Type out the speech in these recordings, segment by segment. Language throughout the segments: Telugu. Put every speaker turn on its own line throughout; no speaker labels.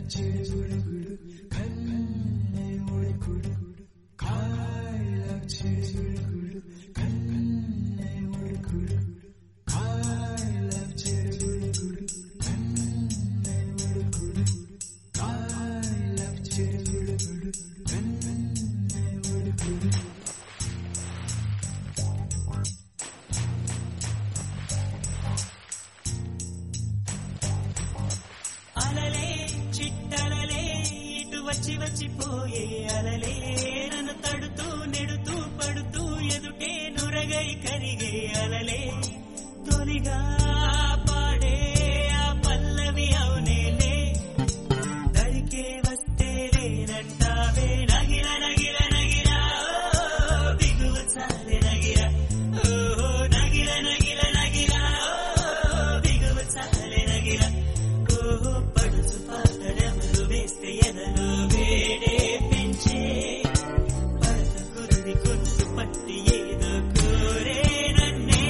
అలలే చిట్టలలే ఇటు వచ్చి వచ్చిపోయే అలలే నన్ను తడుతూ నెడుతూ పడుతూ ఎదుటే నురగై కరిగే అలలే తొలిగా పాడే ఆ పల్లవి అవునేలే దరికే వస్తే లేనంటావే నగిర నగిర నగిర బిగువ చాలే నగిర ఓ నగిర నగిర నగిర బిగువ చాలే నగిర పడుచు పాటడెవరు వేస్తే ఎదలో వేడే పెంచే పడత కురుడి కొట్టు పట్టి ఏదో కోరే నన్నే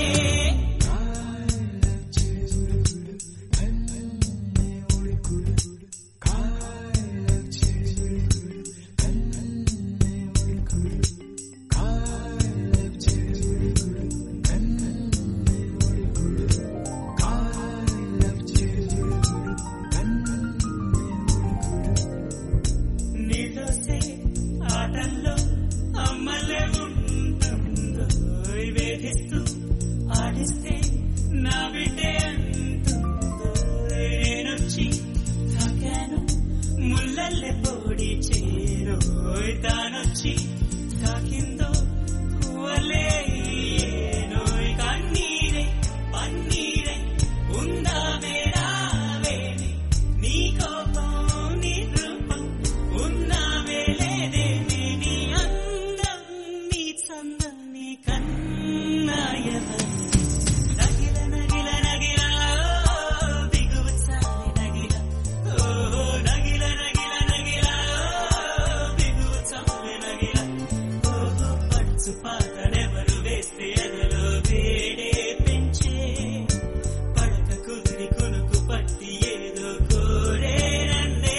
నీళ్ళొస్తే ఆటల్లో అమ్మలే ఉంటుందో వేధిస్తూ ఆడిస్తే నా బిడ్డే అంటుందో నేనొచ్చి తాకాను ముళ్ళల్లే పొడి చేరోయ్ తానొచ్చి తాకిందో పువ్వలే ఏనోయ్ కన్నీరే పన్నీరే ఉందా వేరావేమి నీ కోపం నీ రూపం ఉన్నావే లేదేమి నీ అందం నీ చందం నీ కన్నాయవరు నగిల నగిల నగిల బిగువ చాలి నగిల ఓ నగిల నగిల నగిల బిగువ చాలి నగిల ఓ పడుచు పాటనెవరు వేస్తే ఎదలో వేడే పెంచే పడక కుదిరి కొనుకు పట్టి ఏదో కోరే నన్నే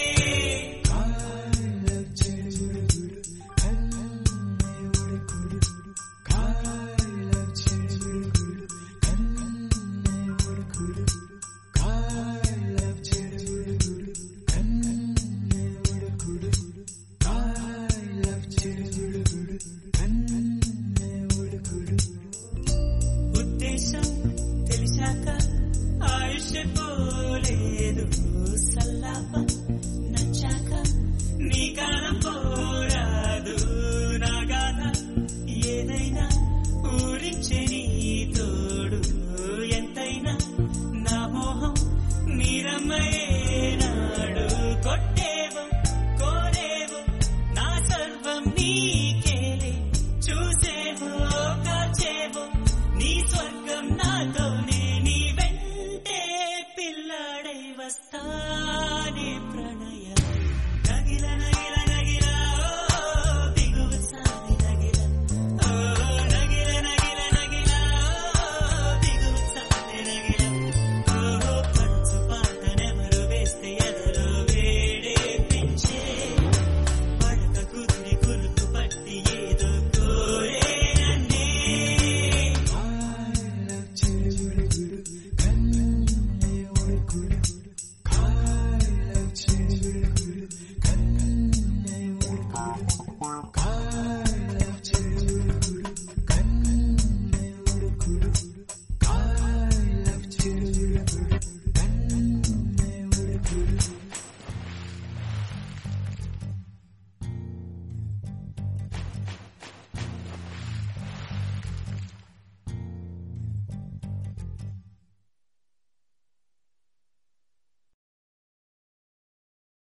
ఉద్దేశం తెలిసాక ఆయుష్ పోలేదు సల్లాపం నచ్చాక నీ కాలం పోరాదు నా గాథ ఏదైనా ఊరించే నీ తోడు ఎంతైనా నా మోహం మీరమ్మయేనాడు కొట్టేవో కోరేవో నా సర్వం నీకేలే చూసేవో కాచేవో నీ స్వర్గం నాతోనే